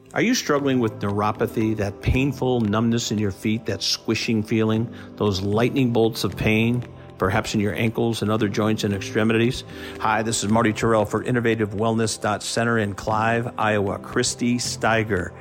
Are you struggling with neuropathy, that painful numbness in your feet, that squishing feeling, those lightning bolts of pain, perhaps in your ankles and other joints and extremities? Hi, this is Marty Terrell for InnovativeWellness.Center in Clive, Iowa. Christy Steiger,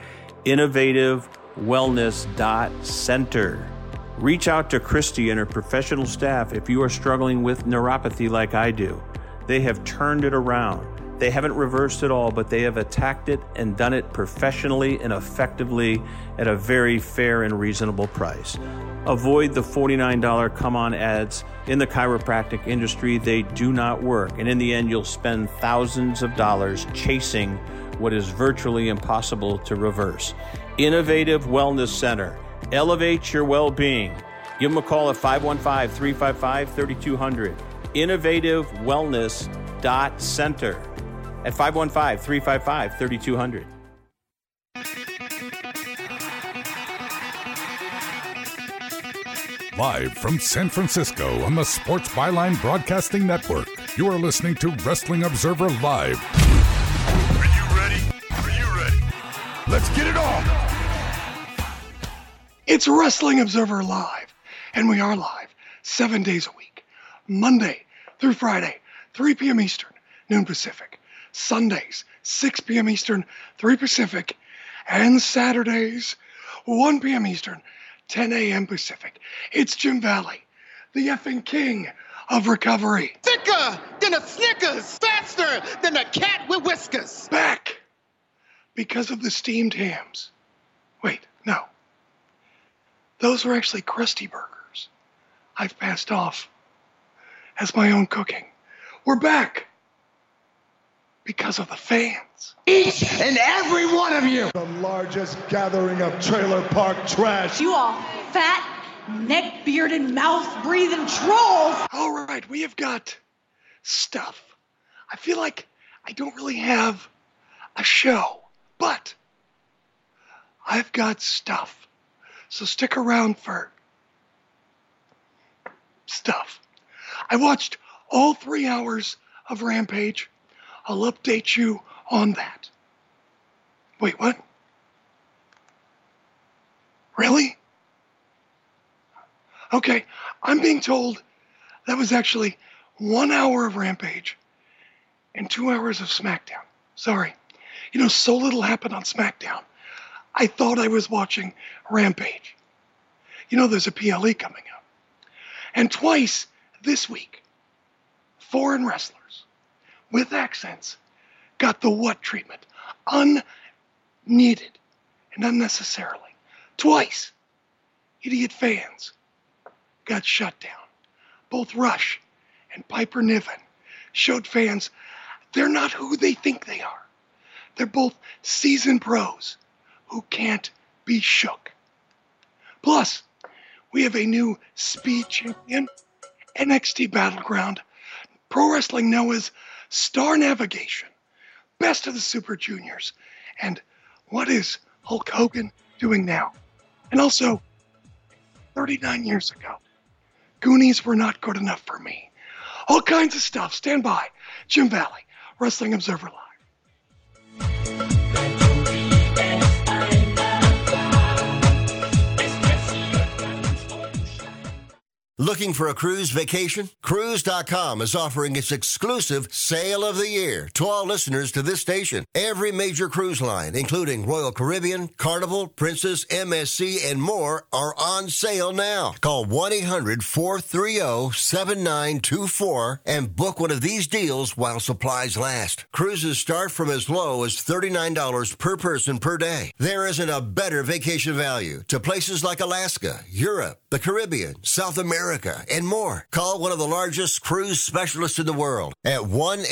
InnovativeWellness.Center. Reach out to Christy and her professional staff if you are struggling with neuropathy like I do. They have turned it around. They haven't reversed it all, but they have attacked it and done it professionally and effectively at a very fair and reasonable price. Avoid the $49 come-on ads in the chiropractic industry. They do not work. And in the end, you'll spend thousands of dollars chasing what is virtually impossible to reverse. Innovative Wellness Center. Elevate your well-being. Give them a call at 515-355-3200. InnovativeWellness.Center. At 515-355-3200. Live from San Francisco on the Sports Byline Broadcasting Network, you are listening to Wrestling Observer Live. Are you ready? Are you ready? Let's get it on! It's Wrestling Observer Live, and we are live 7 days a week, Monday through Friday, 3 p.m. Eastern, noon Pacific. Sundays, 6 p.m. Eastern, 3 Pacific, and Saturdays, 1 p.m. Eastern, 10 a.m. Pacific. It's Jim Valley, the effing king of recovery. Thicker than a Snickers, faster than a cat with whiskers. Back because of the steamed hams. Wait, no. Those were actually Krusty Burgers. I've passed off as my own cooking. We're back. Because of the fans. Each and every one of you. The largest gathering of trailer park trash. You all fat, neck-bearded, mouth-breathing trolls. All right, we have got stuff. I feel like I don't really have a show, but I've got stuff. So stick around for stuff. I watched all 3 hours of Rampage. I'll update you on that. Wait, what? Really? Okay, I'm being told that was actually 1 hour of Rampage and 2 hours of SmackDown. Sorry. You know, so little happened on SmackDown. I thought I was watching Rampage. You know, there's a PLE coming up. And twice this week, foreign wrestlers with accents got the what treatment? Unneeded and unnecessarily. Twice, idiot fans got shut down. Both Rush and Piper Niven showed fans they're not who they think they are. They're both seasoned pros who can't be shook. Plus, we have a new speed champion, NXT Battleground, Pro Wrestling Noah's Star Navigation, Best of the Super Juniors, and what is Hulk Hogan doing now? And also, 39 years ago, Goonies were not good enough for me. All kinds of stuff. Stand by. Jim Valley, Wrestling Observer Live. Looking for a cruise vacation? Cruise.com is offering its exclusive Sale of the Year to all listeners to this station. Every major cruise line, including Royal Caribbean, Carnival, Princess, MSC, and more, are on sale now. Call 1-800-430-7924 and book one of these deals while supplies last. Cruises start from as low as $39 per person per day. There isn't a better vacation value to places like Alaska, Europe, the Caribbean, South America, and more. Call one of the largest cruise specialists in the world at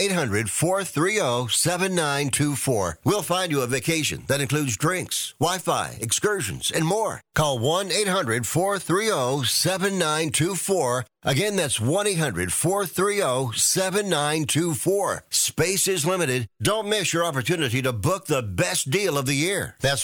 1-800-430-7924. We'll find you a vacation that includes drinks, Wi-Fi, excursions, and more. Call 1-800-430-7924. Again, that's 1-800-430-7924. Space is limited. Don't miss your opportunity to book the best deal of the year. That's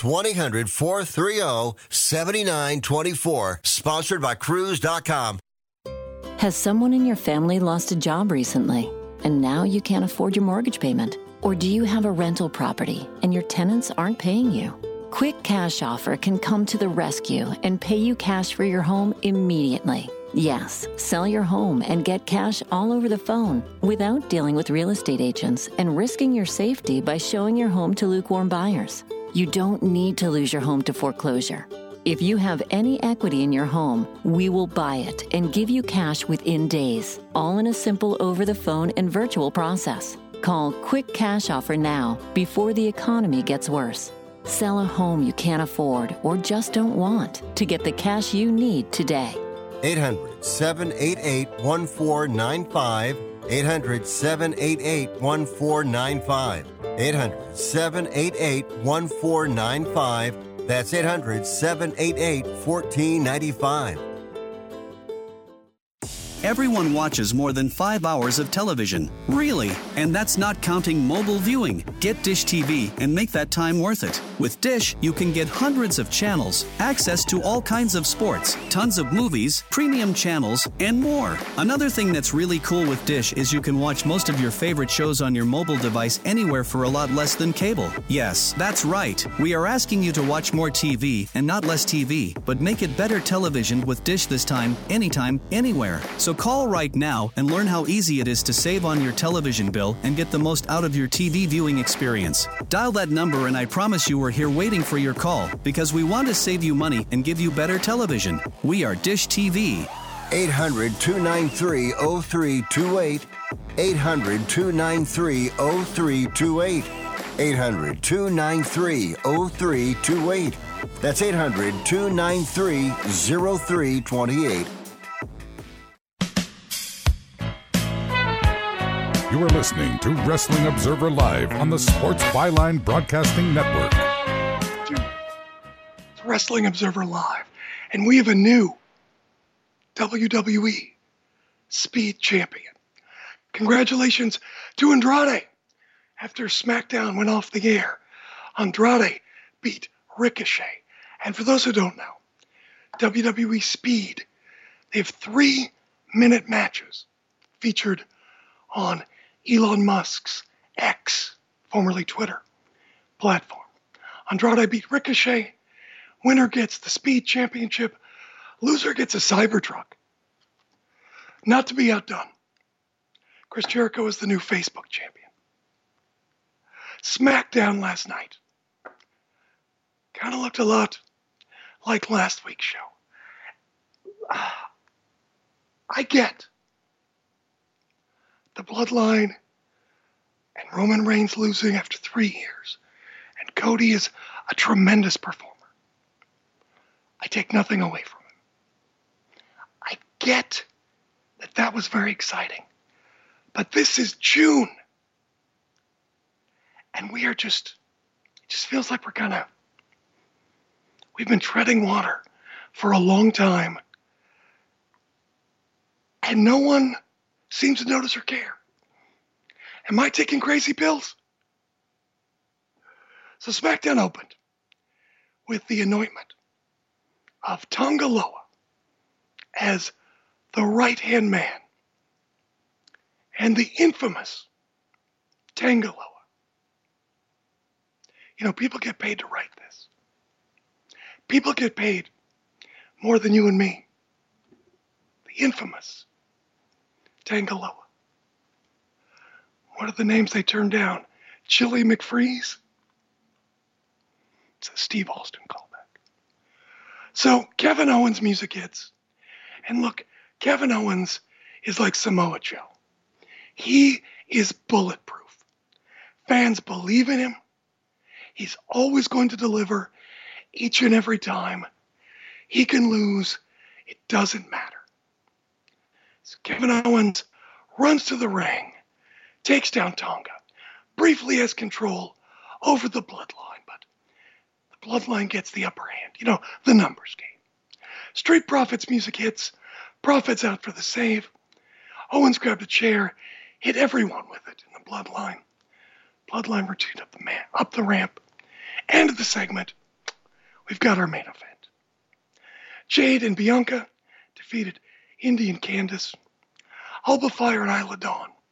1-800-430-7924. Sponsored by Cruise.com. Has someone in your family lost a job recently? and now you can't afford your mortgage payment? Or do you have a rental property and your tenants aren't paying you? Quick Cash Offer can come to the rescue and pay you cash for your home immediately. Yes, sell your home and get cash all over the phone without dealing with real estate agents and risking your safety by showing your home to lukewarm buyers. You don't need to lose your home to foreclosure. If you have any equity in your home, we will buy it and give you cash within days, all in a simple over-the-phone and virtual process. Call Quick Cash Offer now before the economy gets worse. Sell a home you can't afford or just don't want to get the cash you need today. 800-788-1495. 800-788-1495. 800-788-1495. That's 800-788-1495. Everyone watches more than 5 hours of television. Really? And that's not counting mobile viewing. Get Dish TV and make that time worth it. With Dish, you can get hundreds of channels, access to all kinds of sports, tons of movies, premium channels, and more. Another thing that's really cool with Dish is you can watch most of your favorite shows on your mobile device anywhere for a lot less than cable. Yes, that's right. We are asking you to watch more TV and not less TV, but make it better television with Dish this time, anytime, anywhere. So call right now and learn how easy it is to save on your television bill and get the most out of your TV viewing experience. Dial that number and I promise you we're here waiting for your call because we want to save you money and give you better television. We are Dish TV. 800-293-0328. 800-293-0328. 800-293-0328. That's 800-293-0328. You are listening to Wrestling Observer Live on the Sports Byline Broadcasting Network. It's Wrestling Observer Live, and we have a new WWE Speed Champion. Congratulations to Andrade. After SmackDown went off the air, Andrade beat Ricochet. And for those who don't know, WWE Speed, they have 3-minute matches featured on Elon Musk's X, formerly Twitter, platform. Andrade beat Ricochet. Winner gets the Speed Championship. Loser gets a Cybertruck. Not to be outdone, Chris Jericho is the new Facebook champion. SmackDown last night kind of looked a lot like last week's show. I get the Bloodline and Roman Reigns losing after 3 years, and Cody is a tremendous performer. I take nothing away from him. I get that was very exciting, but this is June, and it just feels like we've been treading water for a long time, and no one seems to notice or care. Am I taking crazy pills? So SmackDown opened with the anointment of Tonga Loa as the right-hand man and the infamous Tanga Loa. You know, people get paid to write this. People get paid more than you and me. The infamous Tanga Loa. What are the names they turned down? Chili McFreeze? It's a Steve Austin callback. So Kevin Owens music hits. And look, Kevin Owens is like Samoa Joe. He is bulletproof. Fans believe in him. He's always going to deliver each and every time. He can lose. It doesn't matter. So Kevin Owens runs to the ring, takes down Tonga, briefly has control over the Bloodline, but the Bloodline gets the upper hand. You know, the numbers game. Street Profits music hits. Profits out for the save. Owens grabbed a chair, hit everyone with it in the Bloodline. Bloodline routine up the ramp. End of the segment. We've got our main event. Jade and Bianca defeated Indy and Candice. Alba Fire and Isla Dawn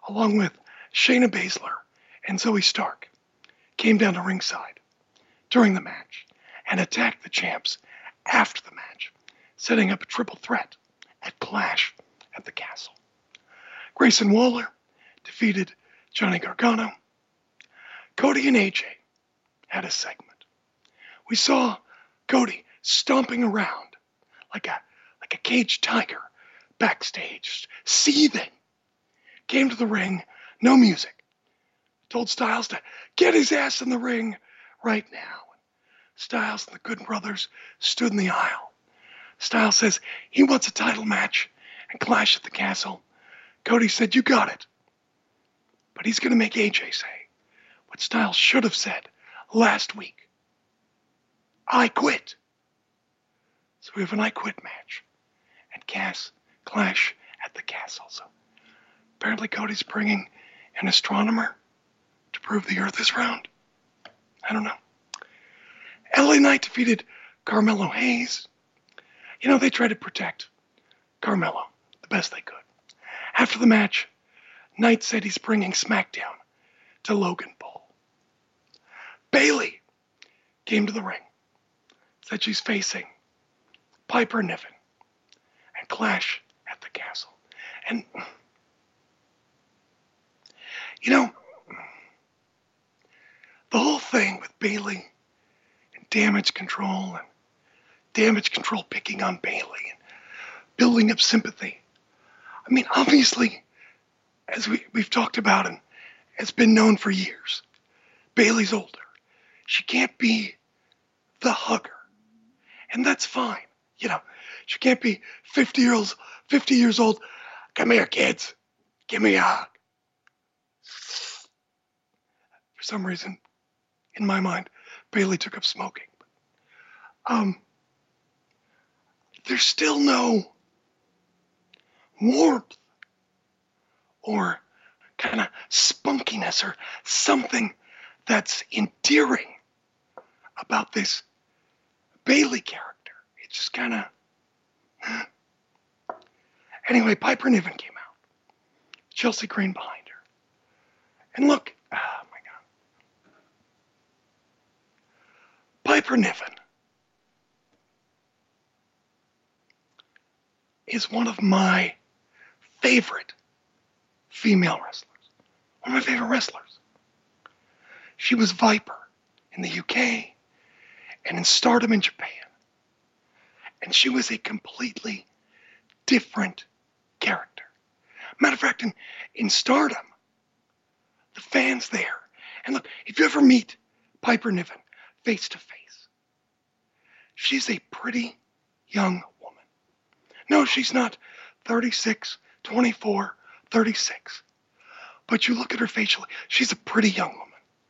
along with Shayna Baszler and Zoe Stark, came down to ringside during the match and attacked the champs after the match, setting up a triple threat at Clash at the Castle. Grayson Waller defeated Johnny Gargano. Cody and AJ had a segment. We saw Cody stomping around like a caged tiger backstage, seething. Came to the ring, no music. Told Styles to get his ass in the ring right now. Styles and the Good Brothers stood in the aisle. Styles says he wants a title match and Clash at the Castle. Cody said, you got it. But he's going to make AJ say what Styles should have said last week. I quit. So we have an I quit match at Clash at the Castle. So apparently Cody's bringing an astronomer to prove the Earth is round. I don't know. LA Knight defeated Carmelo Hayes. You know, they tried to protect Carmelo the best they could. After the match, Knight said he's bringing SmackDown to Logan Paul. Bayley came to the ring, said she's facing Piper Niven and Clash at the Castle. And, you know, the whole thing with Bayley and Damage Control and Damage Control picking on Bayley and building up sympathy. I mean, obviously, as we've talked about and has been known for years, Bayley's older. She can't be the hugger. And that's fine. You know, she can't be 50 years old. Come here, kids. Give me a hug. For some reason, in my mind, Bayley took up smoking. There's still no warmth or kind of spunkiness or something that's endearing about this Bayley character. It's just kind of... Anyway, Piper Niven came out. Chelsea Green behind her. And look, oh my God. Piper Niven is one of my favorite female wrestlers. One of my favorite wrestlers. She was Viper in the UK and in Stardom in Japan. And she was a completely different character. Matter of fact, in Stardom, the fans there, and look, if you ever meet Piper Niven face to face, she's a pretty young woman. No, she's not 36, 24, 36. But you look at her facially, she's a pretty young woman.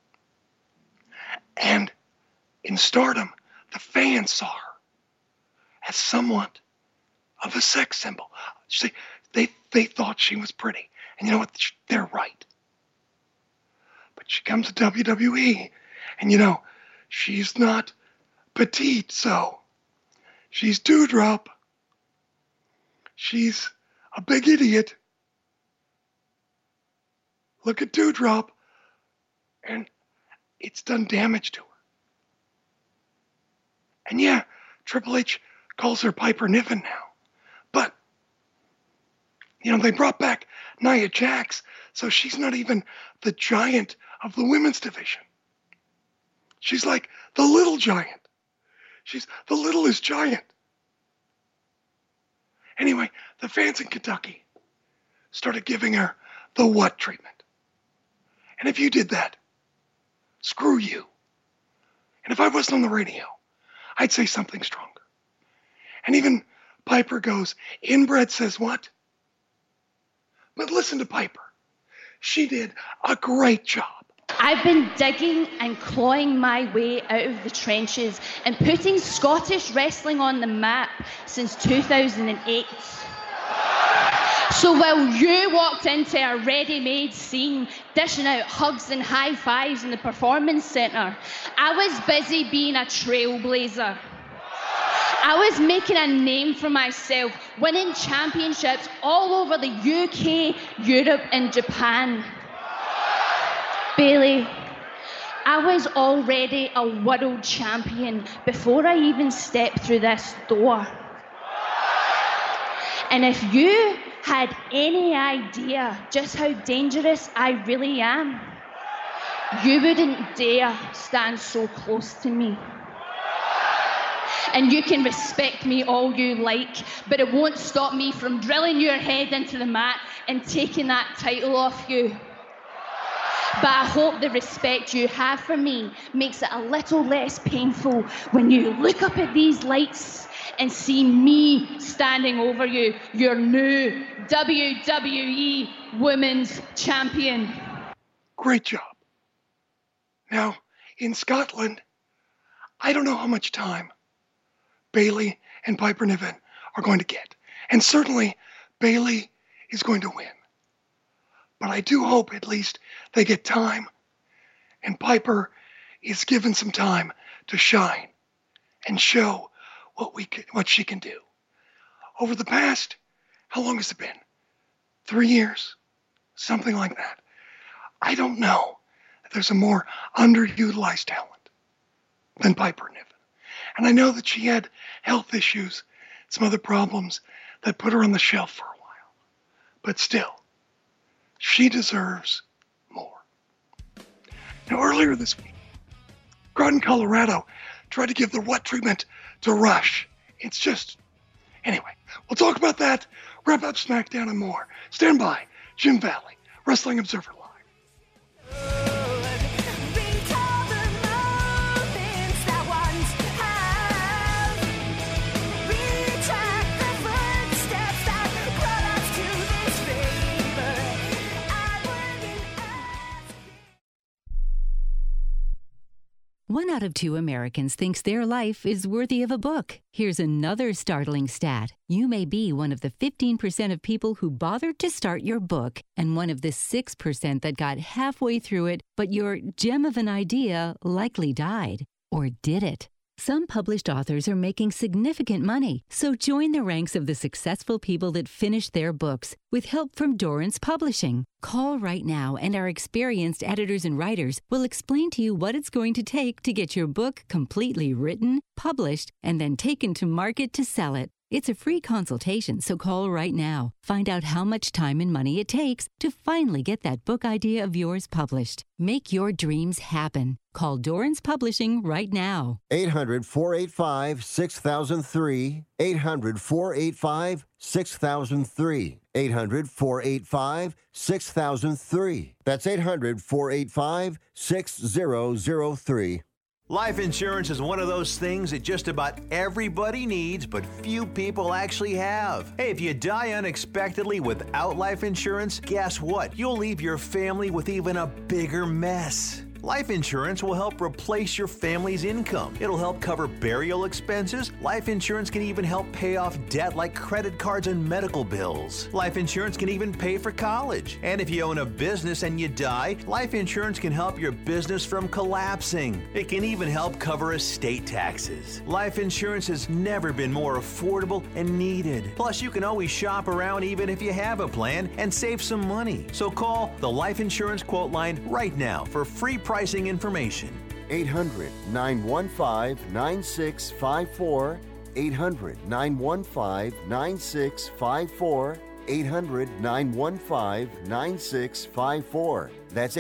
And in Stardom, the fans saw her as somewhat of a sex symbol. They thought she was pretty. And you know what? They're right. But she comes to WWE, and you know, she's not petite, so she's Doudrop. She's a big idiot. Look at Doudrop, and it's done damage to her. And yeah, Triple H calls her Piper Niven now. But, you know, they brought back Nia Jax, so she's not even the giant of the women's division. She's like the little giant. She's the littlest giant. Anyway, the fans in Kentucky started giving her the what treatment. And if you did that, screw you. And if I wasn't on the radio, I'd say something stronger. And even Piper goes, inbred says what? But listen to Piper. She did a great job. I've been digging and clawing my way out of the trenches and putting Scottish wrestling on the map since 2008. So while you walked into a ready-made scene, dishing out hugs and high fives in the Performance Centre, I was busy being a trailblazer. I was making a name for myself, winning championships all over the UK, Europe, and Japan. Bailey, I was already a world champion before I even stepped through this door. And if you had any idea just how dangerous I really am, you wouldn't dare stand so close to me. And you can respect me all you like, but it won't stop me from drilling your head into the mat and taking that title off you. But I hope the respect you have for me makes it a little less painful when you look up at these lights and see me standing over you, your new WWE Women's Champion. Great job. Now, in Scotland, I don't know how much time Bailey and Piper Niven are going to get. And certainly, Bailey is going to win. But I do hope at least they get time, and Piper is given some time to shine and show what she can do. Over the past, how long has it been? 3 years? Something like that. I don't know if there's a more underutilized talent than Piper Niven. And I know that she had health issues, some other problems that put her on the shelf for a while. But still, she deserves more. Now, earlier this week, Groton, Colorado tried to give the what treatment to Rush. It's just... Anyway, we'll talk about that, wrap up SmackDown and more. Stand by. Jim Valley, Wrestling Observer Live. One out of 2 Americans thinks their life is worthy of a book. Here's another startling stat. You may be one of the 15% of people who bothered to start your book and one of the 6% that got halfway through it, but your gem of an idea likely died. Or did it? Some published authors are making significant money, so join the ranks of the successful people that finished their books with help from Dorrance Publishing. Call right now and our experienced editors and writers will explain to you what it's going to take to get your book completely written, published, and then taken to market to sell it. It's a free consultation, so call right now. Find out how much time and money it takes to finally get that book idea of yours published. Make your dreams happen. Call Dorrance Publishing right now. 800-485-6003. 800-485-6003. 800-485-6003. That's 800-485-6003. Life insurance is one of those things that just about everybody needs, but few people actually have. Hey, if you die unexpectedly without life insurance, guess what? You'll leave your family with even a bigger mess. Life insurance will help replace your family's income. It'll help cover burial expenses. Life insurance can even help pay off debt like credit cards and medical bills. Life insurance can even pay for college. And if you own a business and you die, life insurance can help your business from collapsing. It can even help cover estate taxes. Life insurance has never been more affordable and needed. Plus, you can always shop around even if you have a plan and save some money. So call the Life Insurance Quote Line right now for free pricing information. 800-915-9654. 800-915-9654. 800-915-9654. That's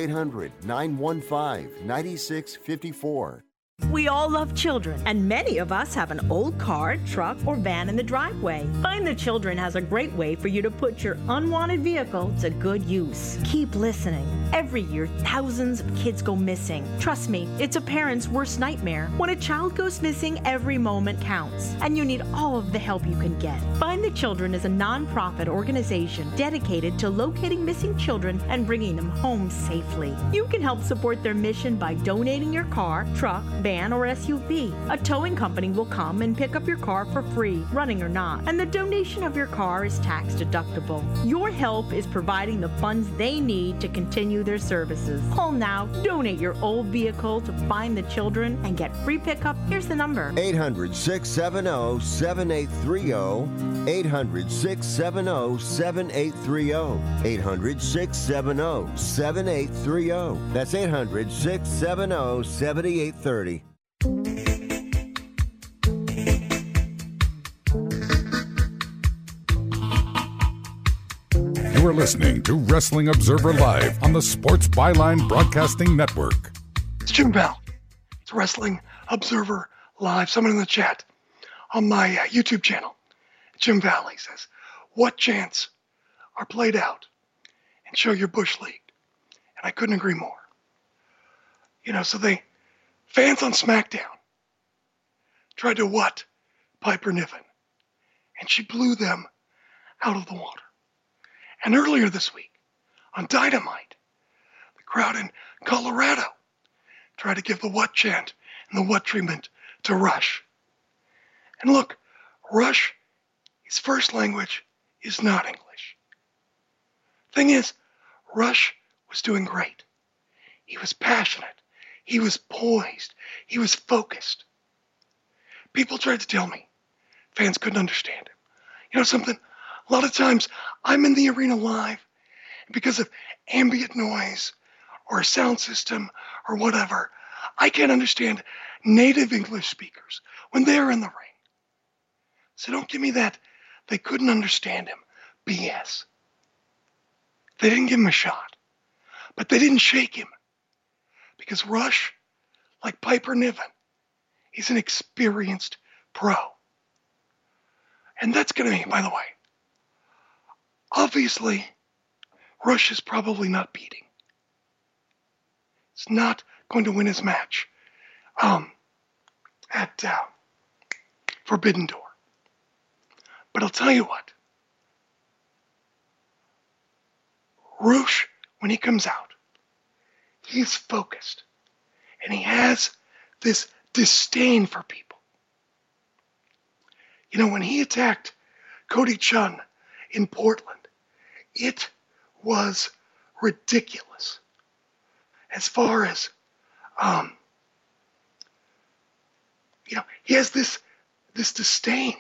800-915-9654. We all love children, and many of us have an old car, truck, or van in the driveway. Find the Children has a great way for you to put your unwanted vehicle to good use. Keep listening. Every year, thousands of kids go missing. Trust me, it's a parent's worst nightmare. When a child goes missing, every moment counts, and you need all of the help you can get. Find Find the Children is a nonprofit organization dedicated to locating missing children and bringing them home safely. You can help support their mission by donating your car, truck, van, or SUV. A towing company will come and pick up your car for free, running or not, and the donation of your car is tax deductible. Your help is providing the funds they need to continue their services. Call now, donate your old vehicle to Find the Children, and get free pickup. Here's the number: 800-670-7830. 800-670-7830. 800-670-7830. That's 800-670-7830. You are listening to Wrestling Observer Live on the Sports Byline Broadcasting Network. It's Jim Val. It's Wrestling Observer Live. Someone in the chat on my YouTube channel, Jim Valley, says, what chants are played out and show your Bush League? And I couldn't agree more. You know, so fans on SmackDown tried to what Piper Niven, and she blew them out of the water. And earlier this week, on Dynamite, the crowd in Colorado tried to give the what chant and the what treatment to Rush. And look, Rush, his first language is not English. Thing is, Rush was doing great. He was passionate. He was poised. He was focused. People tried to tell me fans couldn't understand him. You know something? A lot of times I'm in the arena live, and because of ambient noise or a sound system or whatever, I can't understand native English speakers when they're in the ring. So don't give me that they couldn't understand him BS. They didn't give him a shot, but they didn't shake him, because Rush, like Piper Niven, he's an experienced pro. And that's going to be, by the way, obviously, Rush is probably not beating. He's not going to win his match at Forbidden Door. But I'll tell you what. Rush, when he comes out, he's focused. And he has this disdain for people. You know, when he attacked Cody Chun in Portland, it was ridiculous. As far as, you know, he has this disdain.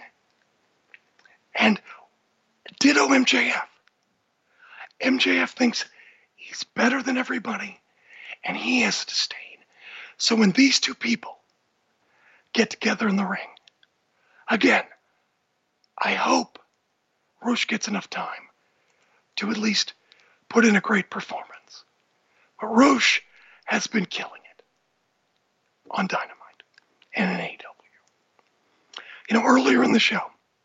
And ditto MJF. MJF thinks he's better than everybody, and he has disdain. So when these two people get together in the ring, again, I hope Rush gets enough time to at least put in a great performance. But Rush has been killing it on Dynamite and in AEW. You know, earlier in the show,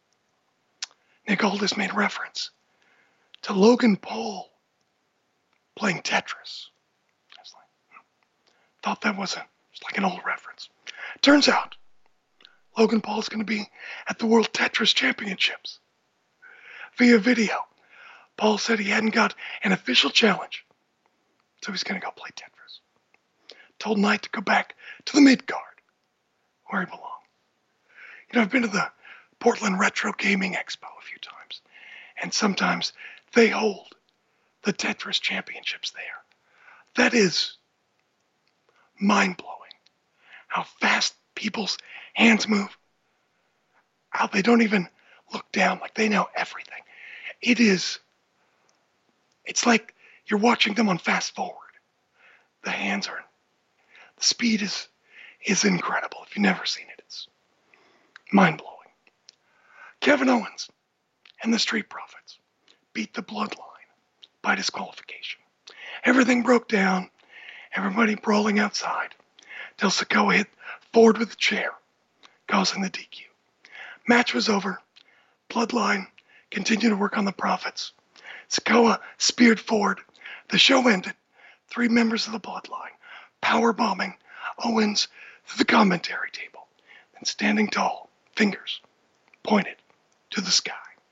Nick Aldis made reference to Logan Paul playing Tetris. I was like, thought that was like an old reference. Turns out, Logan Paul is going to be at the World Tetris Championships. Via video, Paul said he hadn't got an official challenge, so he's going to go play Tetris. Told Knight to go back to the mid-card, where he belonged. You know, I've been to the Portland Retro Gaming Expo a few times, and sometimes they hold the Tetris Championships there. That is mind-blowing, how fast people's hands move, how they don't even look down, like they know everything. It's like you're watching them on fast forward. The speed is incredible. If you've never seen it, it's mind-blowing. Kevin Owens and the Street Profits beat the Bloodline by disqualification. Everything broke down, everybody brawling outside, till Sikoa hit Ford with a chair, causing the DQ. Match was over. Bloodline continued to work on the Profits. Sikoa speared Ford. The show ended. 3 members of the Bloodline powerbombing Owens to the commentary table, then standing tall, fingers pointed to the sky.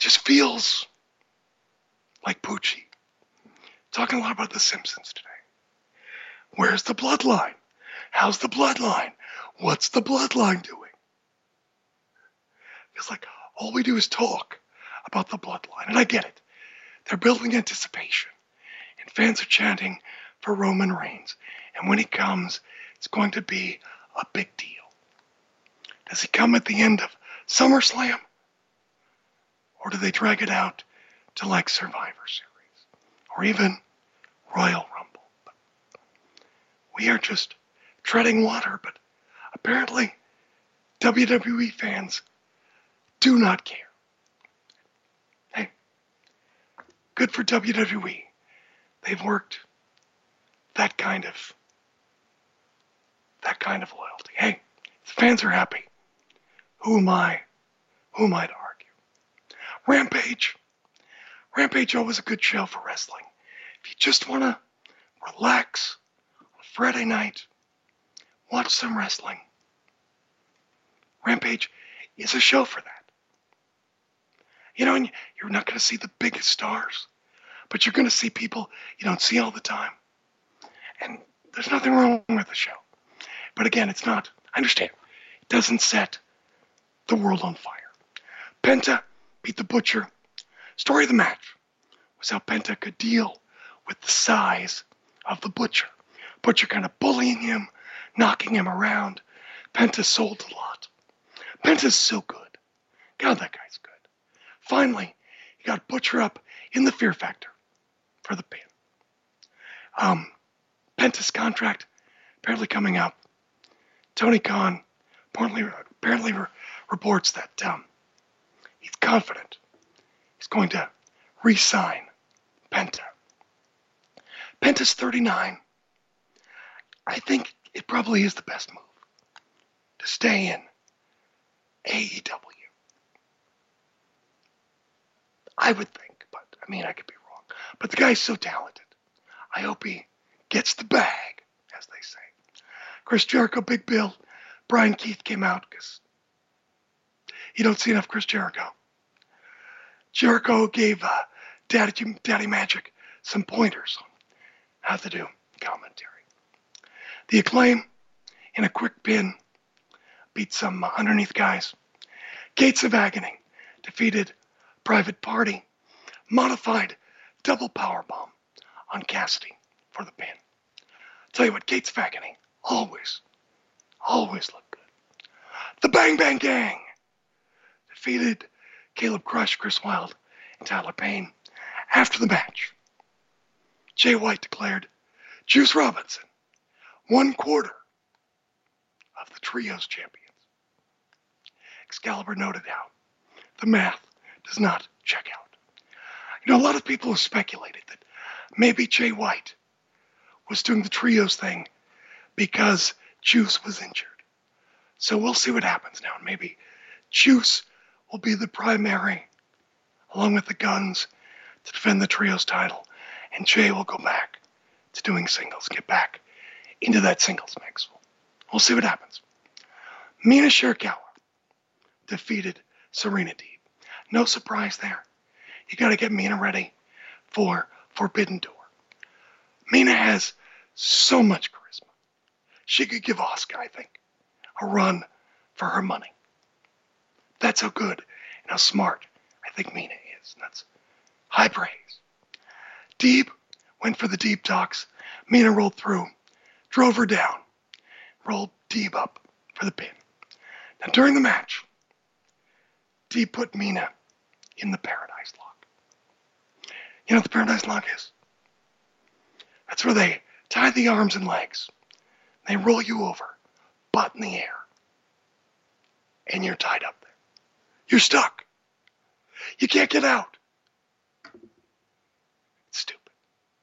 just feels like Poochie. Talking a lot about The Simpsons today. Where's the bloodline? How's the bloodline? What's the bloodline doing? Feels like all we do is talk about the bloodline. And I get it. They're building anticipation. And fans are chanting for Roman Reigns. And when he comes, it's going to be a big deal. Does he come at the end of SummerSlam? Or do they drag it out to like Survivor Series? Or even Royal Rumble? But we are just treading water, but apparently WWE fans do not care. Hey, good for WWE. They've worked that kind of loyalty. Hey, if the fans are happy, who am I to argue? Rampage always a good show for wrestling. If you just want to relax on a Friday night, watch some wrestling, Rampage is a show for that. You know, and you're not going to see the biggest stars, but you're going to see people you don't see all the time. And there's nothing wrong with the show. But again, it's not, I understand, it doesn't set the world on fire. Penta beat the Butcher. Story of the match was how Penta could deal with the size of the Butcher. Butcher kind of bullying him, knocking him around. Penta sold a lot. Penta's so good. God, that guy's good. Finally, he got Butcher up in the Fear Factor for the pin. Penta's contract apparently coming up. Tony Khan apparently reports that he's confident he's going to re-sign Penta. Penta's 39. I think it probably is the best move to stay in AEW. I would think, but I mean, I could be wrong. But the guy's so talented. I hope he gets the bag, as they say. Chris Jericho, Big Bill, Brian Keith came out because you don't see enough Chris Jericho. Jericho gave Daddy Magic some pointers on how to do commentary. The Acclaim, in a quick pin, beat some underneath guys. Gates of Agony defeated Private Party. Modified double powerbomb on Cassidy for the pin. Tell you what, Gates of Agony always look good. The Bang Bang Gang defeated Caleb Crush, Chris Wilde, and Tyler Payne. After the match, Jay White declared Juice Robinson 1/4 of the Trios champions. Excalibur noted how the math does not check out. You know, a lot of people have speculated that maybe Jay White was doing the Trios thing because Juice was injured. So we'll see what happens now. Maybe Juice will be the primary, along with the Guns, to defend the Trios title. And Jay will go back to doing singles, get back into that singles mix. We'll see what happens. Mina Shirakawa defeated Serena Deeb. No surprise there. You got to get Mina ready for Forbidden Door. Mina has so much charisma. She could give Asuka, I think, a run for her money. That's how good and how smart I think Mina is. And that's high praise. Deeb went for the deep talks. Mina rolled through, drove her down, rolled Deeb up for the pin. Now during the match, Deeb put Mina in the Paradise Lock. You know what the Paradise Lock is? That's where they tie the arms and legs. They roll you over, butt in the air. And you're tied up there. You're stuck. You can't get out. It's stupid.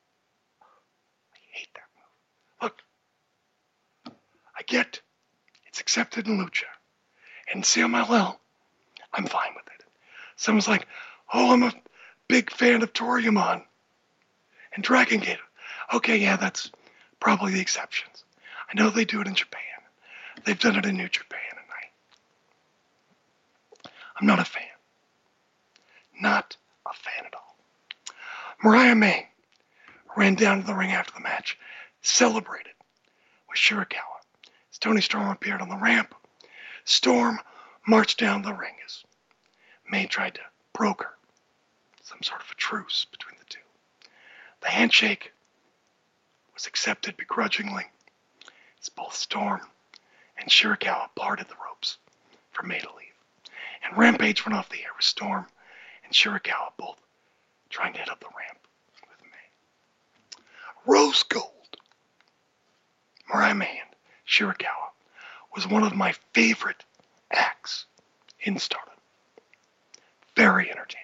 I hate that move. Look, I get it's accepted in Lucha. And CMLL, I'm fine with it. Someone's like, oh, I'm a big fan of Toryumon and Dragon Gate. Okay, yeah, that's probably the exceptions. I know they do it in Japan. They've done it in New Japan, and I'm not a fan. Not a fan at all. Mariah May ran down to the ring after the match, celebrated with Shirakawa. As Toni Storm appeared on the ramp, Storm marched down the ring as May tried to broker some sort of a truce between the two. The handshake was accepted begrudgingly as both Storm and Shirakawa parted the ropes for May to leave. And Rampage went off the air with Storm and Shirakawa both trying to head up the ramp with May. Rose Gold, Mariah May and Shirakawa, was one of my favorite acts in Stardom. Very entertaining.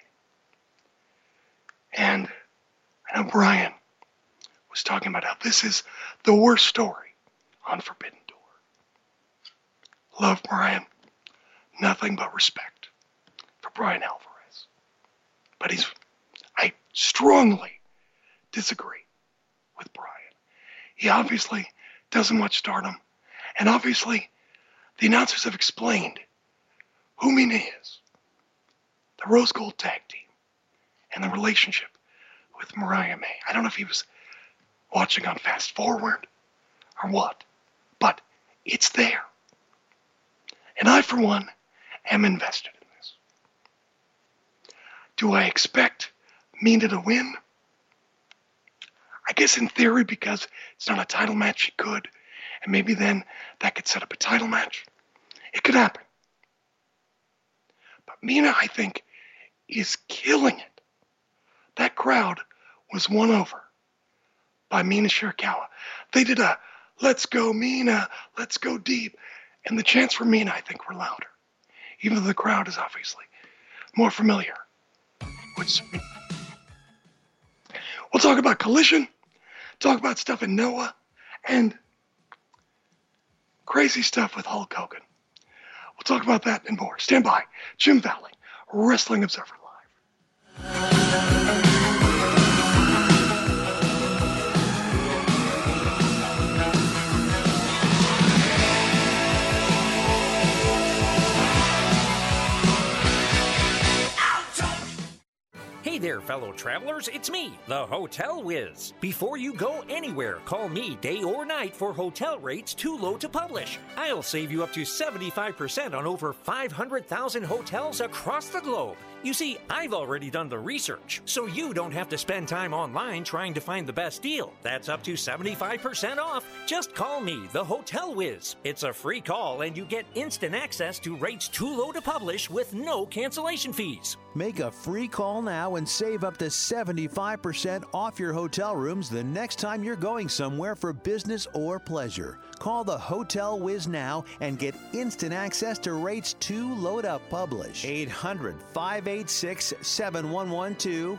And I know Brian was talking about how this is the worst story on Forbidden Door. Love Brian. Nothing but respect for Brian Alvarez. But I strongly disagree with Brian. He obviously doesn't watch Stardom. And obviously, the announcers have explained who Mina is, the Rose Gold Tag Team, and the relationship with Mariah May. I don't know if he was watching on Fast Forward or what, but it's there. And I, for one, am invested in this. Do I expect Mina to win? I guess in theory, because it's not a title match, she could. And maybe then that could set up a title match. It could happen. But Mina, I think, is killing it. That crowd was won over by Mina Shirakawa. They did a, let's go Mina, let's go deep. And the chants for Mina, I think, were louder. Even though the crowd is obviously more familiar with Serena. We'll talk about Collision, talk about stuff in Noah, and crazy stuff with Hulk Hogan. We'll talk about that and more. Stand by. Jim Valley, Wrestling Observer Live. Hey there, fellow travelers, it's me, the Hotel Wiz. Before you go anywhere, call me day or night for hotel rates too low to publish. I'll save you up to 75% on over 500,000 hotels across the globe. You see, I've already done the research, so you don't have to spend time online trying to find the best deal. That's up to 75% off. Just call me, the Hotel Wiz. It's a free call, and you get instant access to rates too low to publish with no cancellation fees. Make a free call now and save up to 75% off your hotel rooms the next time you're going somewhere for business or pleasure. Call the Hotel Wiz now and get instant access to rates too low to publish. 800-586-7112.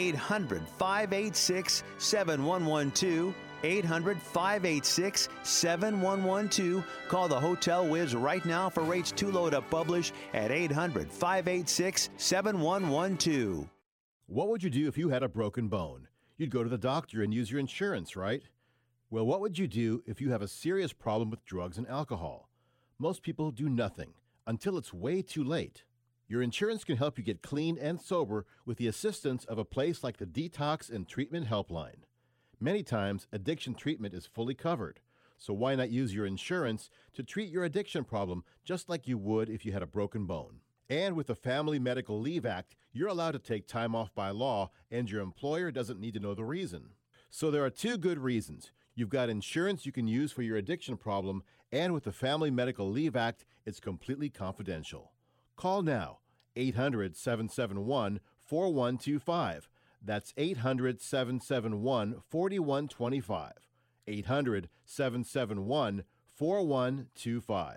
800-586-7112. 800-586-7112. Call the Hotel Wiz right now for rates too low to publish at 800-586-7112. What would you do if you had a broken bone? You'd go to the doctor and use your insurance, right? Well, what would you do if you have a serious problem with drugs and alcohol? Most people do nothing until it's way too late. Your insurance can help you get clean and sober with the assistance of a place like the Detox and Treatment Helpline. Many times, addiction treatment is fully covered, so why not use your insurance to treat your addiction problem just like you would if you had a broken bone? And with the Family Medical Leave Act, you're allowed to take time off by law, and your employer doesn't need to know the reason. So there are two good reasons. You've got insurance you can use for your addiction problem, and with the Family Medical Leave Act, it's completely confidential. Call now, 800-771-4125. That's 800-771-4125. 800-771-4125.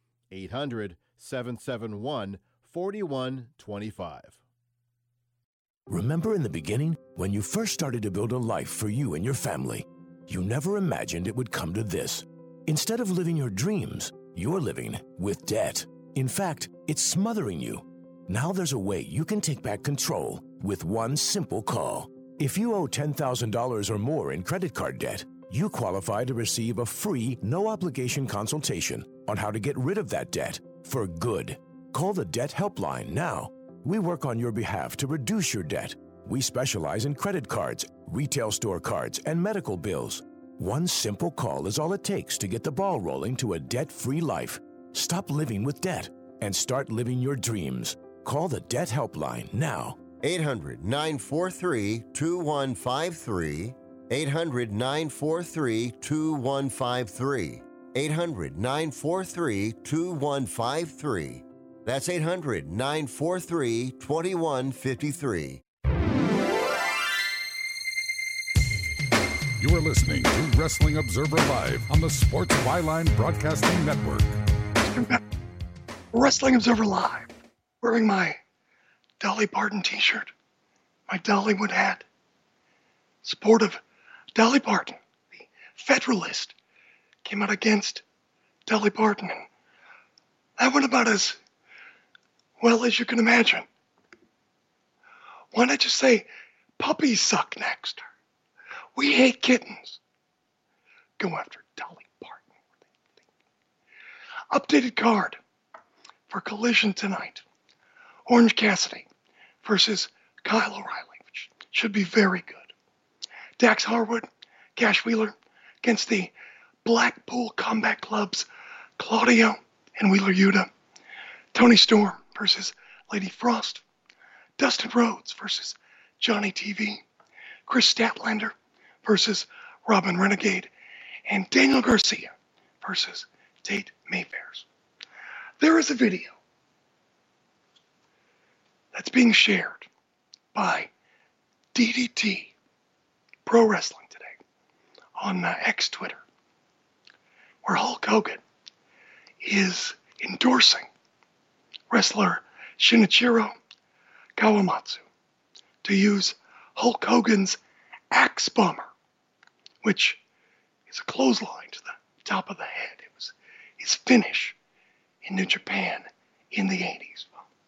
800-771-4125. Remember in the beginning, when you first started to build a life for you and your family, you never imagined it would come to this. Instead of living your dreams, you're living with debt. In fact, it's smothering you. Now there's a way you can take back control with one simple call. If you owe $10,000 or more in credit card debt, you qualify to receive a free, no-obligation consultation on how to get rid of that debt for good. Call the Debt Helpline now. We work on your behalf to reduce your debt. We specialize in credit cards, retail store cards, and medical bills. One simple call is all it takes to get the ball rolling to a debt-free life. Stop living with debt and start living your dreams. Call the Debt Helpline now. 800-943-2153. 800-943-2153. 800-943-2153. That's 800-943-2153. You are listening to Wrestling Observer Live on the Sports Byline Broadcasting Network. Wrestling Observer Live. Wearing my Dolly Parton t-shirt, my Dollywood hat. Support of Dolly Parton, the Federalist, came out against Dolly Parton. And that went about as well as you can imagine. Why not just say, puppies suck next? We hate kittens. Go after Dolly Parton. Updated card for Collision tonight. Orange Cassidy versus Kyle O'Reilly, which should be very good. Dax Harwood, Cash Wheeler against the Blackpool Combat Club's Claudio and Wheeler Yuta. Tony Storm versus Lady Frost. Dustin Rhodes versus Johnny TV. Chris Statlander versus Robin Renegade. And Daniel Garcia versus Tate Mayfairs. There is a video that's being shared by DDT Pro Wrestling today on X Twitter, where Hulk Hogan is endorsing wrestler Shinichiro Kawamatsu to use Hulk Hogan's Axe Bomber, which is a clothesline to the top of the head. It was his finish in New Japan in the 80s.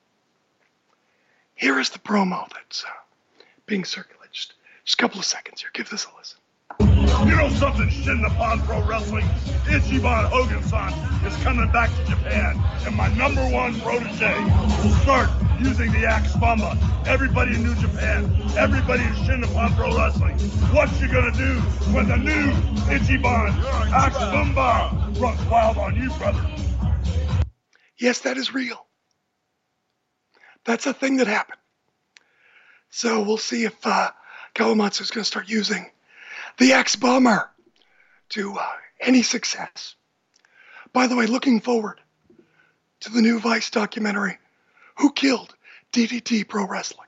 Here is the promo that's being circulated. Just a couple of seconds here. Give this a listen. You know something shitting upon pro wrestling? Ichiban Hogan-san is coming back to Japan, and my number one protege will start using the Axe Bomba. Everybody in New Japan, everybody who's shitting upon pro wrestling, what you gonna do when the new Ichiban Axe Bomba runs wild on you, brother? Yes, that is real. That's a thing that happened. So we'll see if Kawamatsu is going to start using the Axe Bomber to any success. By the way, looking forward to the new Vice documentary, Who Killed DDT Pro Wrestling?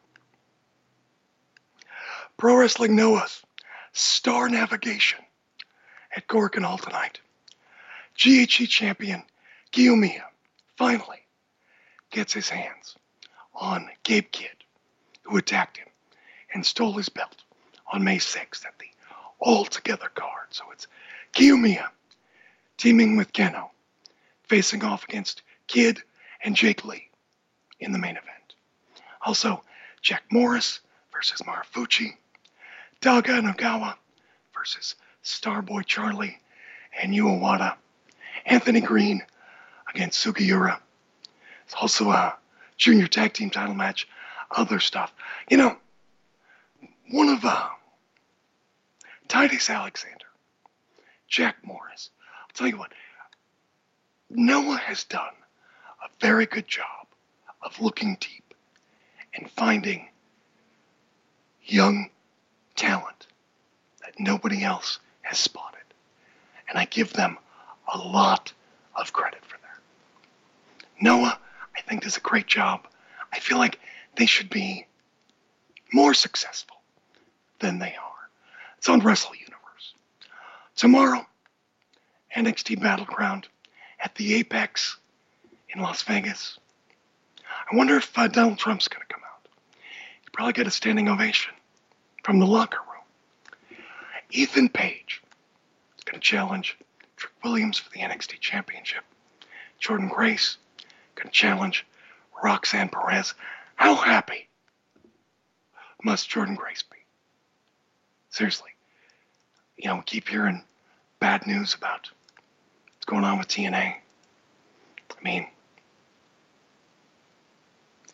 Pro Wrestling Noah's Star Navigation at Korakuen Hall tonight. GHC champion Kiyomiya finally gets his hands on Gabe Kidd, who attacked him and stole his belt on May 6th at the All Together card. So it's Kiyomiya teaming with Keno, facing off against Kidd and Jake Lee in the main event. Also, Jack Morris versus Marufuji, Daga Nagawa versus Starboy Charlie and Yu Owada, Anthony Green against Sugiura. There's also a junior tag team title match, other stuff. You know, one of Titus Alexander, Jack Morris, I'll tell you what, Noah has done a very good job of looking deep and finding young talent that nobody else has spotted. And I give them a lot of credit for that. Noah, I think, does a great job. I feel like they should be more successful than they are. It's on Wrestle Universe. Tomorrow, NXT Battleground at the Apex in Las Vegas. I wonder if Donald Trump's going to come out. He'd probably get a standing ovation from the locker room. Ethan Page is going to challenge Trick Williams for the NXT Championship. Jordan Grace going to challenge Roxanne Perez. How happy must Jordan Grace be? Seriously. You know, we keep hearing bad news about what's going on with TNA. I mean,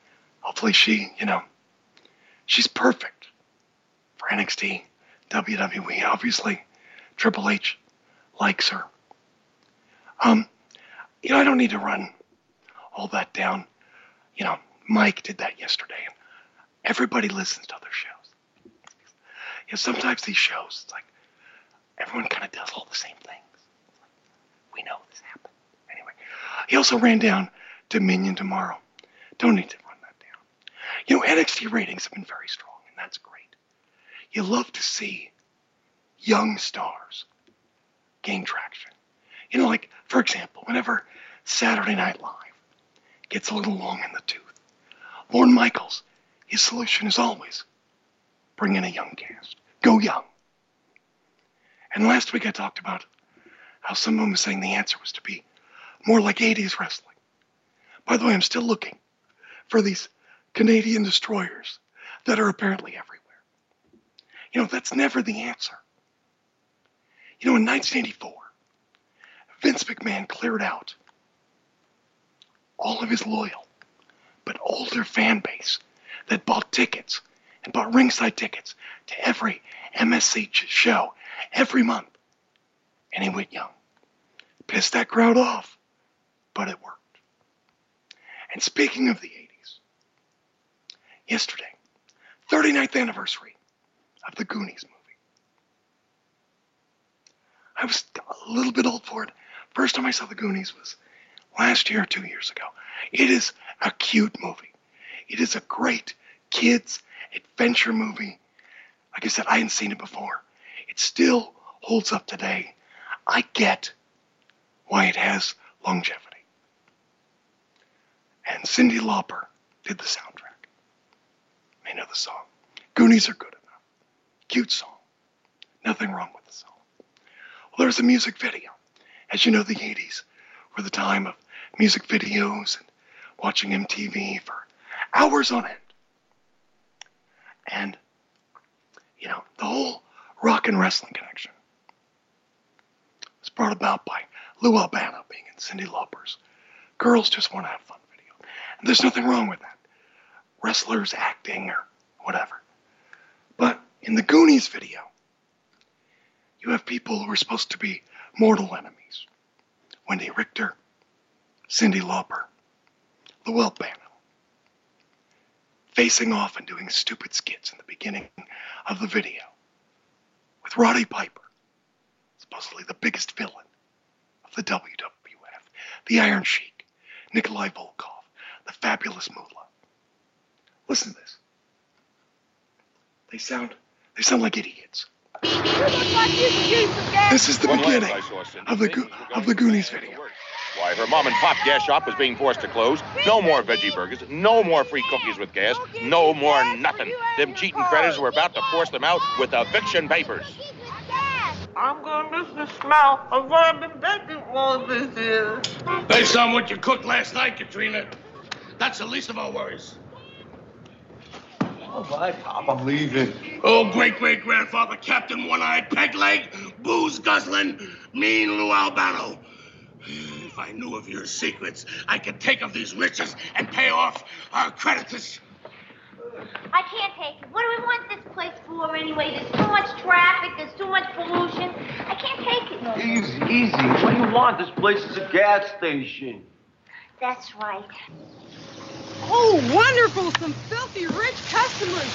hopefully she's perfect for NXT, WWE. Obviously, Triple H likes her. I don't need to run all that down. Mike did that yesterday, and everybody listens to other shows. Sometimes these shows, it's like everyone kind of does all the same things. We know this happened. Anyway, he also ran down Dominion tomorrow. Don't need to run that down. NXT ratings have been very strong, and that's great. You love to see young stars gain traction. Like, for example, whenever Saturday Night Live gets a little long in the tooth, Lorne Michaels, his solution is always bring in a young cast. Go young. And last week I talked about how someone was saying the answer was to be more like 80s wrestling. By the way, I'm still looking for these Canadian destroyers that are apparently everywhere. That's never the answer. In 1984, Vince McMahon cleared out all of his loyal but older fan base that bought tickets and bought ringside tickets to every MSC show every month. And he went young. Pissed that crowd off, but it worked. And speaking of the 80s, yesterday, 39th anniversary of the Goonies movie. I was a little bit old for it. First time I saw the Goonies was last year or 2 years ago. It is a cute movie. It is a great kids adventure movie. Like I said, I hadn't seen it before. It still holds up today. I get why it has longevity. And Cyndi Lauper did the soundtrack. They know the song. Goonies are good enough. Cute song. Nothing wrong with the song. Well, there's a music video. As you know, the 80s were the time of music videos and watching MTV for hours on end. And, the whole rock and wrestling connection was brought about by Lou Albano being in Cyndi Lauper's Girls Just Want to Have Fun video. And there's nothing wrong with that. Wrestlers acting or whatever. But in the Goonies video, you have people who are supposed to be mortal enemies. Wendy Richter, Cyndi Lauper, Lou Albano, facing off and doing stupid skits in the beginning of the video with Roddy Piper, supposedly the biggest villain of the WWF, the Iron Sheik, Nikolai Volkov, the Fabulous Moolah. Listen to this. They sound like idiots. This is the beginning of the Goonies video. Why, her mom and pop gas shop is being forced to close. No more veggie burgers. No more free cookies with gas. No more nothing. Them cheating creditors were about to force them out with eviction papers. I'm gonna miss the smell of what I've been baking all this year. Based on what you cooked last night, Katrina, that's the least of our worries. All right, Pop, I'm leaving. Oh, great-great-grandfather, Captain One-Eyed Peg-Leg, booze-guzzling, mean Lou Albano. If I knew of your secrets, I could take of these riches and pay off our creditors. I can't take it. What do we want this place for anyway? There's too much traffic. There's too much pollution. I can't take it no more. Easy. What do you want? This place is a gas station. That's right. Oh, wonderful. Some filthy rich customers.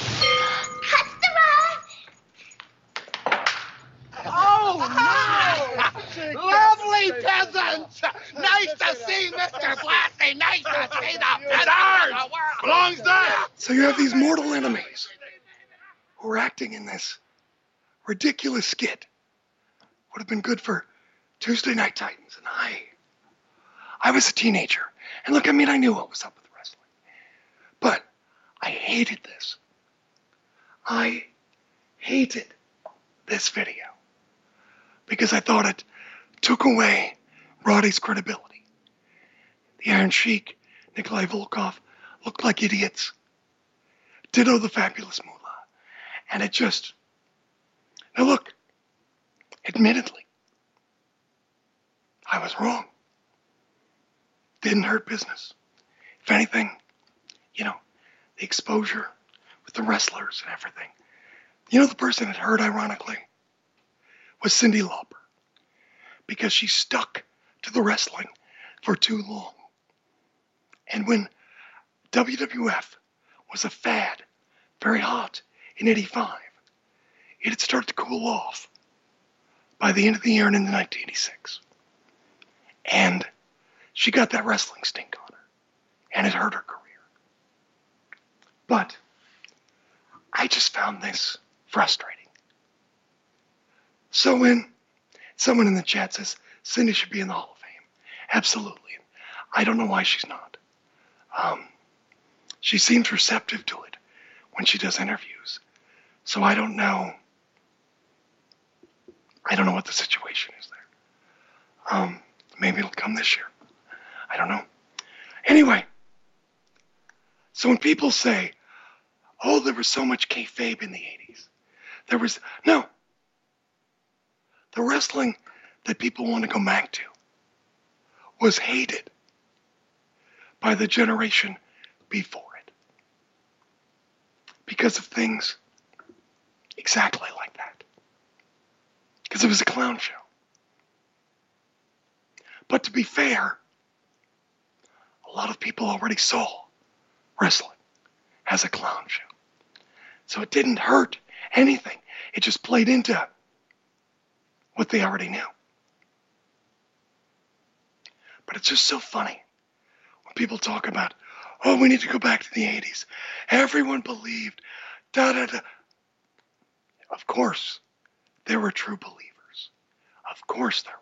Oh, no! Lovely peasants! Nice to see Mr. Blassie! Nice to see the peasants! Belongs there! So you have these mortal enemies who are acting in this ridiculous skit. Would have been good for Tuesday Night Titans. And I was a teenager. And look, I knew what was up with wrestling. But I hated this. I hated this video. Because I thought it took away Roddy's credibility. The Iron Sheik, Nikolai Volkov, looked like idiots. Ditto the Fabulous Moolah. And it just... Now look, admittedly, I was wrong. Didn't hurt business. If anything, the exposure with the wrestlers and everything. You know, the person it hurt, ironically, was Cyndi Lauper, because she stuck to the wrestling for too long. And when WWF was a fad, very hot in '85, it had started to cool off by the end of the year and into 1986. And she got that wrestling stink on her, and it hurt her career. But I just found this frustrating. So when someone in the chat says Cyndi should be in the Hall of Fame, absolutely. I don't know why she's not. She seems receptive to it when she does interviews. So I don't know what the situation is there. Maybe it'll come this year. I don't know. Anyway, so when people say, oh, there was so much kayfabe in the 80s, no. The wrestling that people want to go back to was hated by the generation before it because of things exactly like that. Because it was a clown show. But to be fair, a lot of people already saw wrestling as a clown show. So it didn't hurt anything. It just played into what they already knew. But it's just so funny when people talk about, oh, we need to go back to the 80s. Everyone believed, da-da-da. Of course, there were true believers. Of course there were.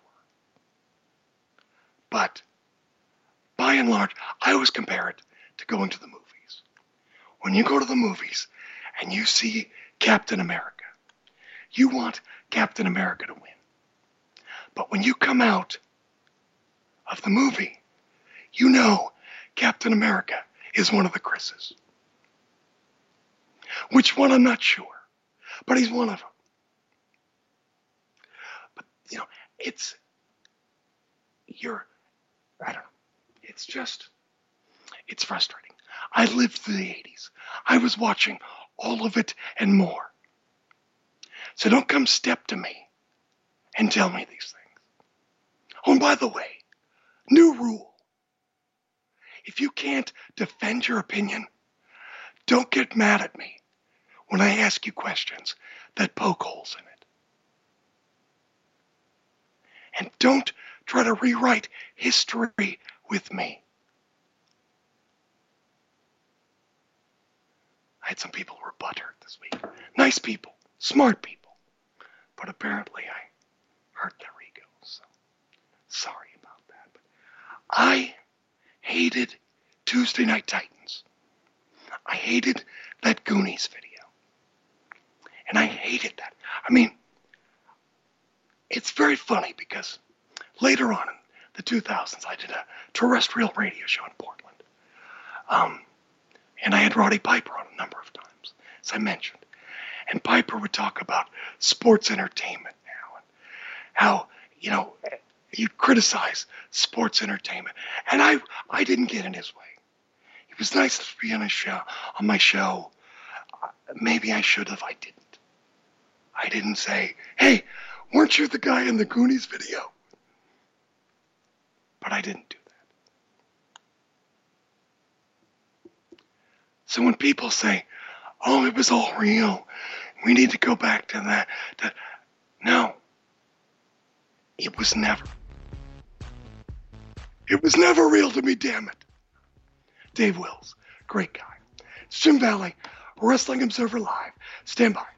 But by and large, I always compare it to going to the movies. When you go to the movies and you see Captain America, you want Captain America to win. But when you come out of the movie, you know Captain America is one of the Chris's. Which one, I'm not sure. But he's one of them. But, you know, I don't know. It's frustrating. I lived through the 80s. I was watching all of it and more. So don't come step to me and tell me these things. Oh, and by the way, new rule. If you can't defend your opinion, don't get mad at me when I ask you questions that poke holes in it. And don't try to rewrite history with me. I had some people who were butthurt this week. Nice people, smart people. But apparently I hurt their egos. So sorry about that. But I hated Tuesday Night Titans. I hated that Goonies video. And I hated that. I mean, it's very funny because later on in the 2000s, I did a terrestrial radio show in Portland. And I had Roddy Piper on a number of times, as I mentioned. And Piper would talk about sports entertainment now and how, you know, he'd criticize sports entertainment. And I didn't get in his way. It was nice to be on my show. Maybe I should have. I didn't. I didn't say, hey, weren't you the guy in the Goonies video? But I didn't do that. So when people say, oh, it was all real, we need to go back to that. No. It was never. It was never real to me, damn it. Dave Wills, great guy. It's Jim Valley, Wrestling Observer Live. Stand by.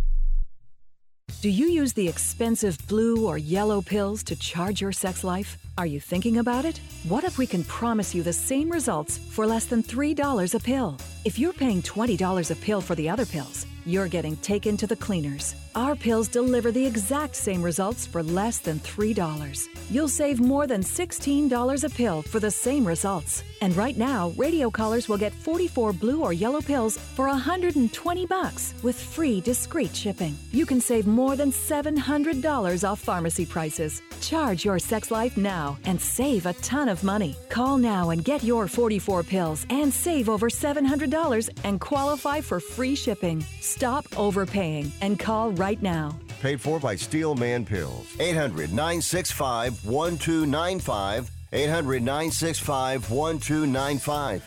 Do you use the expensive blue or yellow pills to charge your sex life? Are you thinking about it? What if we can promise you the same results for less than $3 a pill? If you're paying $20 a pill for the other pills, you're getting taken to the cleaners. Our pills deliver the exact same results for less than $3. You'll save more than $16 a pill for the same results. And right now, radio callers will get 44 blue or yellow pills for $120 with free discreet shipping. You can save more than $700 off pharmacy prices. Charge your sex life now and save a ton of money. Call now and get your 44 pills and save over $700 and qualify for free shipping. Stop overpaying and call right now. Paid for by Steelman Pills. 800-965-1295. 800-965-1295.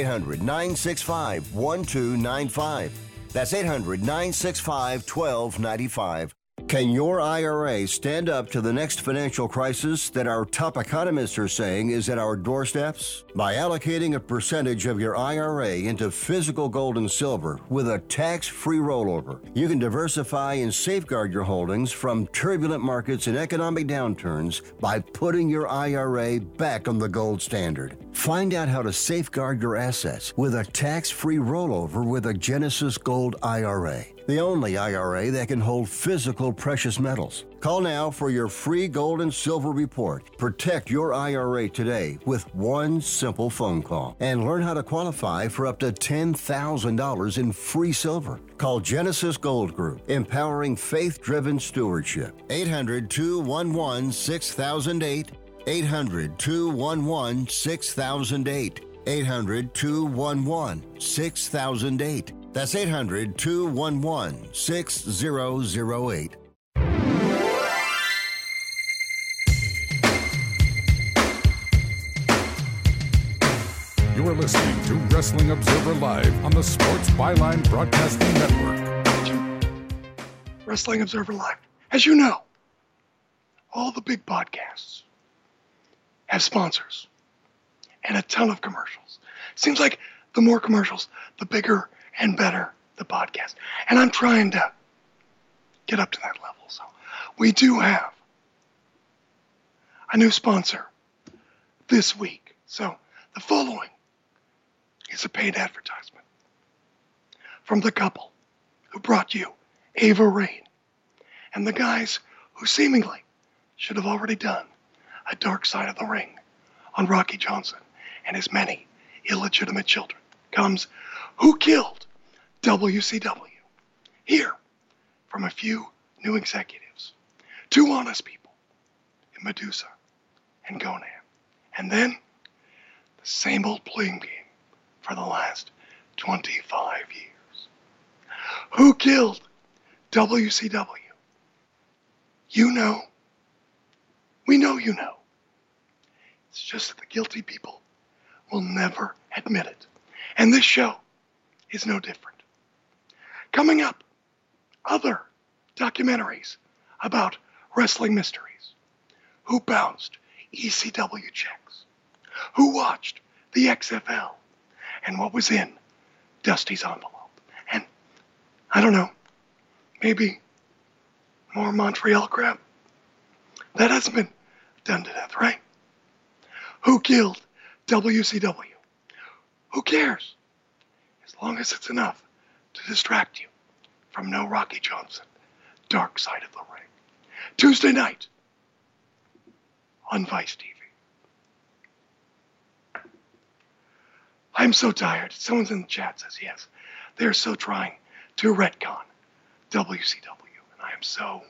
800-965-1295. That's 800-965-1295. Can your IRA stand up to the next financial crisis that our top economists are saying is at our doorsteps? By allocating a percentage of your IRA into physical gold and silver with a tax-free rollover, you can diversify and safeguard your holdings from turbulent markets and economic downturns by putting your IRA back on the gold standard. Find out how to safeguard your assets with a tax-free rollover with a Genesis Gold IRA. The only IRA that can hold physical precious metals. Call now for your free gold and silver report. Protect your IRA today with one simple phone call and learn how to qualify for up to $10,000 in free silver. Call Genesis Gold Group, empowering faith-driven stewardship. 800-211-6008. 800-211-6008. 800-211-6008. That's 800-211-6008. You're listening to Wrestling Observer Live on the Sports Byline Broadcasting Network. Wrestling Observer Live. As you know, all the big podcasts have sponsors and a ton of commercials. Seems like the more commercials, the bigger and better the podcast. And I'm trying to get up to that level. So we do have a new sponsor this week. So the following is a paid advertisement from the couple who brought you Ava Raine and the guys who seemingly should have already done a Dark Side of the Ring on Rocky Johnson and his many illegitimate children. Comes Who Killed WCW? Here from a few new executives, two honest people in Medusa and Conan, and then the same old playing game for the last 25 years. Who killed WCW? You know. We know you know. It's just that the guilty people will never admit it. And this show is no different. Coming up, other documentaries about wrestling mysteries. Who bounced ECW checks? Who watched the XFL? And what was in Dusty's envelope? And, I don't know, maybe more Montreal crap? That hasn't been done to death, right? Who killed WCW? Who cares? As long as it's enough to distract you from no Rocky Johnson, Dark Side of the Ring. Tuesday night on Vice TV. I'm so tired. Someone's in the chat says yes. They're so trying to retcon WCW. And I'm so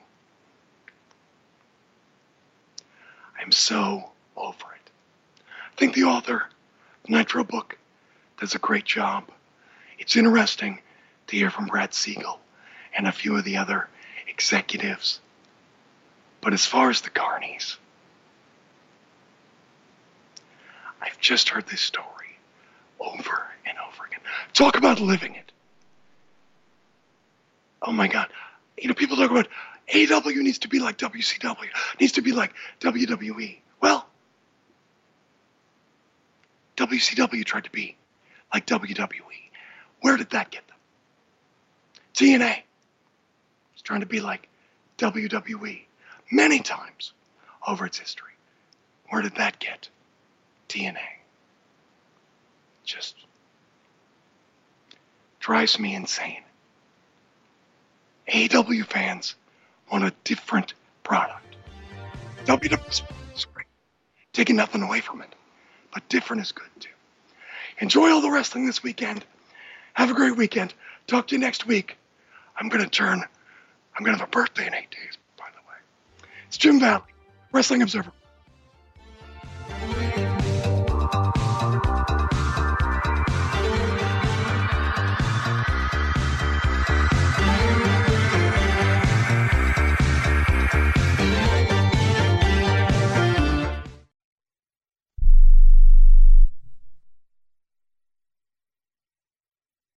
over it. I think the author of the Nitro book does a great job. It's interesting to hear from Brad Siegel and a few of the other executives. But as far as the carnies, I've just heard this story over and over again. Talk about living it. Oh my God. You know, people talk about AW needs to be like WCW, needs to be like WWE. Well, WCW tried to be like WWE. Where did that get them? TNA was trying to be like WWE many times over its history. Where did that get? TNA. Just drives me insane. AEW fans want a different product. WWE is great. Taking nothing away from it. But different is good too. Enjoy all the wrestling this weekend. Have a great weekend. Talk to you next week. I'm going to have a birthday in 8 days, by the way. It's Jim Valley, Wrestling Observer.